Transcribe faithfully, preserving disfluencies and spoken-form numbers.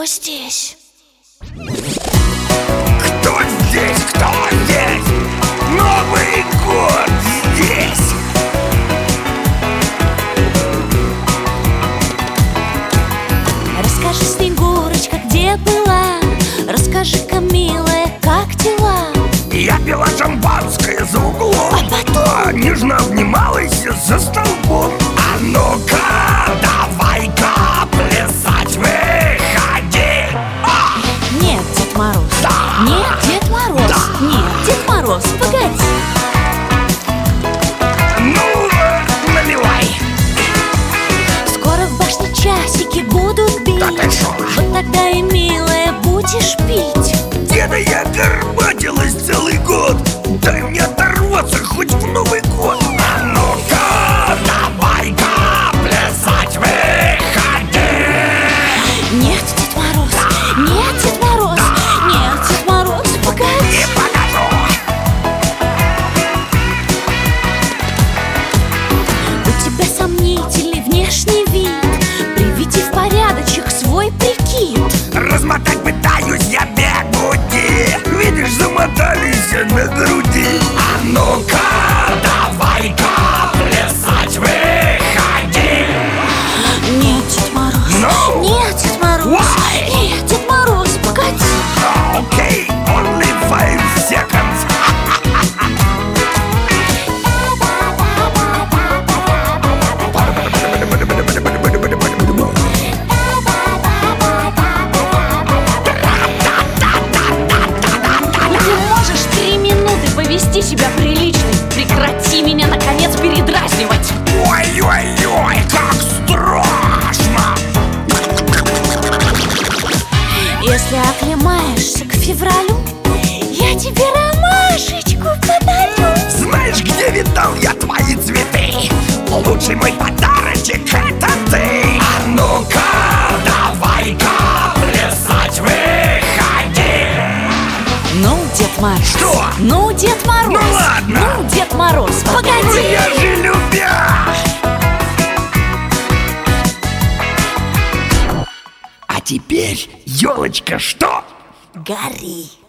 Кто здесь? Кто здесь? Кто здесь? Новый год здесь! Расскажи, Снегурочка, где была? Расскажи-ка, милая, как дела? Я пила шампанское за углом, А потом? а нежно обнималась за столбом. А ну-ка, давай-ка плясать выходи! А! Нет, Дед Мороз. Да! Нет, Дед Мороз. Да! Нет, Дед Мороз, погоди. Ну, наливай! Скоро в башне часики будут бить. Да ты шо? Вот тогда и, милая, будешь пить. Деда, я горбатилась целый год. Дай мне оторваться хоть в Новый год. А ну-ка, давай-ка плясать выходи! Нет, Дед Мороз. Нет, Дед Мороз. Нет, Дед Мороз, погоди. Не покажу! У тебя сомнительный внешний вид. Приведи в порядочек свой прикид. Размотать пытаюсь я бегуди. Видишь, замотались на груди. А ну-ка, давай-ка плясать выходи! Нет, Дед Мороз. No! Нет, Дед Мороз. Why? Нет, Дед Мороз, погоди. Окей, only five seconds. Ты можешь три минуты повести себя прилично? Прекрати меня, наконец, передразнивать. Ой-ой-ой, как страшно! Если оклемаешься к февралю, я тебе ромашечку подарю. Знаешь, где видал я твои цветы? Лучший мой подарочек — это ты. А ну-ка, давай-ка плясать выходи! Ну, Дед Мороз. Что? Ну, Дед Мороз. Ну, ладно. Ну, Дед Мороз, Ну погоди. я же любя! А теперь, елочка, что? Гори.